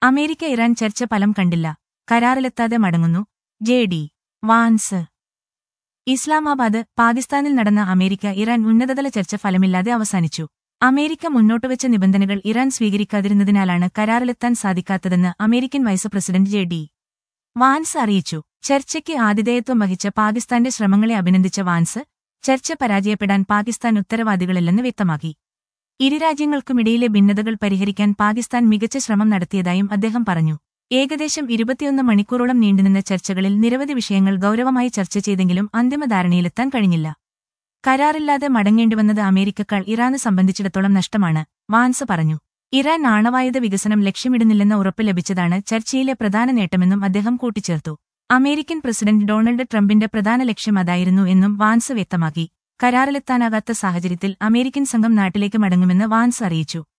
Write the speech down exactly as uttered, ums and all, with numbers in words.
America Iran ചർച്ച ഫലം കണ്ടില്ല. കരാറിലെത്താതെ മടങ്ങുന്നു ജെ ഡി വാൻസ്. ഇസ്ലാമാബാദ്. പാകിസ്ഥാനിൽ നടന്ന അമേരിക്ക ഇറാൻ ഉന്നതതല ചർച്ച ഫലമില്ലാതെ അവസാനിച്ചു. അമേരിക്ക മുന്നോട്ടുവച്ച നിബന്ധനകൾ ഇറാൻ സ്വീകരിക്കാതിരുന്നതിനാലാണ് കരാറിലെത്താൻ സാധിക്കാത്തതെന്ന് American vice president J D Vance അറിയിച്ചു. ചർച്ചയ്ക്ക് ആതിഥേയത്വം വഹിച്ച പാകിസ്ഥാന്റെ ശ്രമങ്ങളെ അഭിനന്ദിച്ച വാൻസ്, ചർച്ച പരാജയപ്പെടാൻ പാകിസ്ഥാൻ ഉത്തരവാദികളല്ലെന്ന് വ്യക്തമാക്കി. ഇരു രാജ്യങ്ങൾക്കുമിടയിലെ ഭിന്നതകൾ പരിഹരിക്കാൻ പാകിസ്ഥാൻ മികച്ച ശ്രമം നടത്തിയതായും അദ്ദേഹം പറഞ്ഞു. ഏകദേശം ഇരുപത്തിയൊന്ന് മണിക്കൂറോളം നീണ്ടുനിന്ന ചർച്ചകളിൽ നിരവധി വിഷയങ്ങൾ ഗൌരവമായി ചർച്ച ചെയ്തെങ്കിലും അന്തിമ ധാരണയിലെത്താൻ കഴിഞ്ഞില്ല. കരാറില്ലാതെ മടങ്ങേണ്ടിവന്നത് അമേരിക്കക്കാൾ ഇറാന് സംബന്ധിച്ചിടത്തോളം നഷ്ടമാണ്, വാൻസ് പറഞ്ഞു. ഇറാൻ ആണവായുധ വികസനം ലക്ഷ്യമിടുന്നില്ലെന്ന ഉറപ്പ് ലഭിച്ചതാണ് ചർച്ചയിലെ പ്രധാന നേട്ടമെന്നും അദ്ദേഹം കൂട്ടിച്ചേർത്തു. അമേരിക്കൻ പ്രസിഡന്റ് ഡൊണാൾഡ് ട്രംപിന്റെ പ്രധാന ലക്ഷ്യം അതായിരുന്നു എന്നും വാൻസ് വ്യക്തമാക്കി. കരാറിലെത്താനാകാത്ത സാഹചര്യത്തിൽ അമേരിക്കൻ സംഘം നാട്ടിലേക്ക് മടങ്ങുമെന്ന് വാൻസ് അറിയിച്ചു.